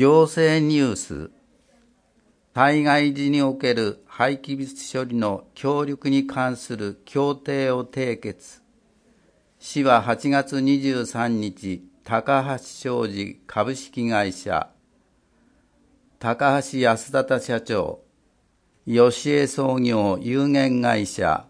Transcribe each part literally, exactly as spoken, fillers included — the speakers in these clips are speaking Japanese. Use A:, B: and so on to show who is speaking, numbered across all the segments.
A: 行政ニュース、災害時における廃棄物処理の協力に関する協定を締結。市ははちがつにじゅうさんにち、高橋商事株式会社、高橋安田社長、吉江創業有限会社、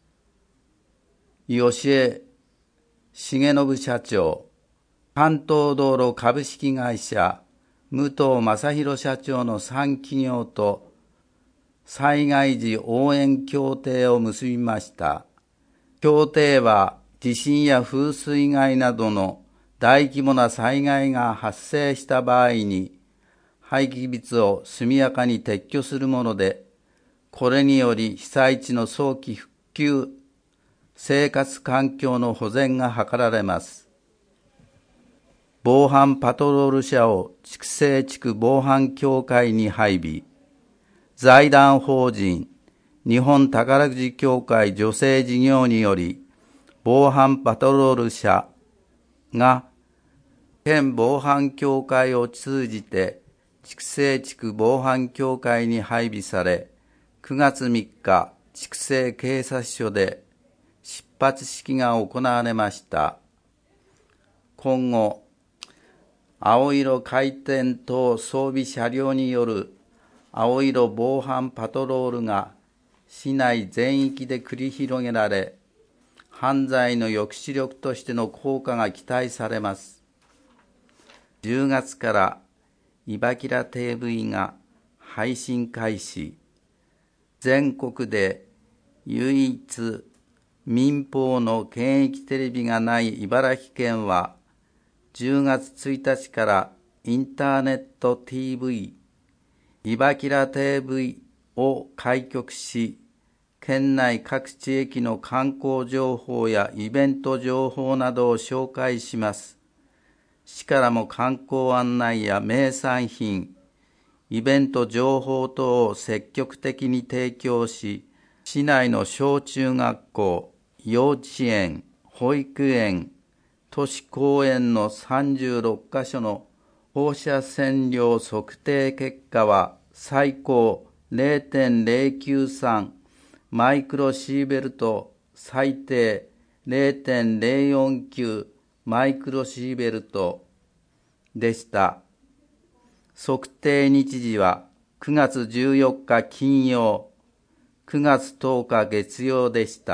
A: 吉江重信社長、関東道路株式会社、武藤正弘社長のさん企業と災害時応援協定を結びました。協定は地震や風水害などの大規模な災害が発生した場合に廃棄物を速やかに撤去するもので、これにより被災地の早期復旧、生活環境の保全が図られます。防犯パトロール車を筑西地区防犯協会に配備。財団法人日本宝くじ協会女性事業により、防犯パトロール車が県防犯協会を通じて筑西地区防犯協会に配備され、くがつみっか、筑西警察署で出発式が行われました。今後、青色回転等装備車両による青色防犯パトロールが市内全域で繰り広げられ、犯罪の抑止力としての効果が期待されます。じゅうがつからいばきら ティーブイ が配信開始。全国で唯一民放の県域テレビがない茨城県は、じゅうがつついたちからインターネット ティーブイ、いばきら ティーブイ を開局し、県内各地域の観光情報やイベント情報などを紹介します。市からも観光案内や名産品、イベント情報等を積極的に提供し、市内の小中学校、幼稚園、保育園、都市公園のさんじゅうろっかしょの放射線量測定結果は最高 ゼロてんゼロきゅうさん マイクロシーベルト、最低 ゼロてんゼロよんきゅう マイクロシーベルトでした。測定日時はくがつじゅうよっか金曜、くがつとおか月曜でした。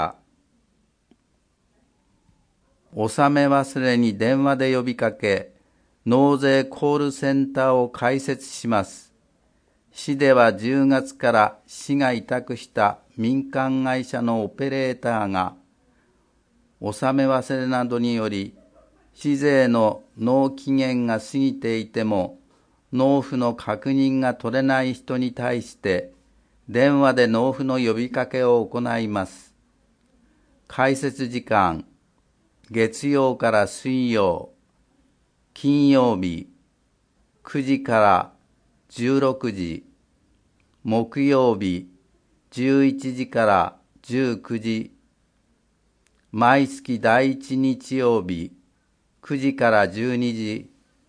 A: 納め忘れに電話で呼びかけ、納税コールセンターを開設します。市ではじゅうがつから市が委託した民間会社のオペレーターが、納め忘れなどにより、市税の納期限が過ぎていても、納付の確認が取れない人に対して、電話で納付の呼びかけを行います。開設時間、月曜から水曜、金曜日くじからじゅうろくじ、木曜日じゅういちじからじゅうくじ、毎月第一日曜日くじからじゅうにじ、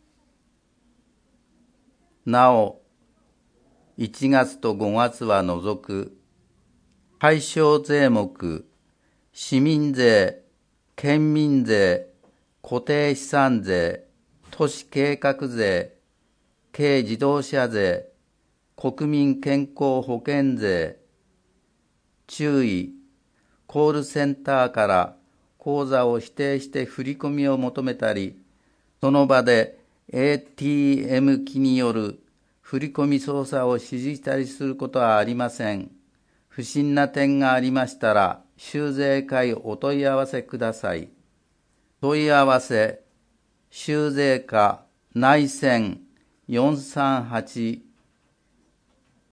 A: なお、いちがつとごがつは除く、対象税目、市民税、県民税、固定資産税、都市計画税、軽自動車税、国民健康保険税。注意、コールセンターから口座を指定して振り込みを求めたり、その場で エーティーエム 機による振り込み操作を指示したりすることはありません。不審な点がありましたら、州税課へお問い合わせください。問い合わせ、州税課内線 よんさんはち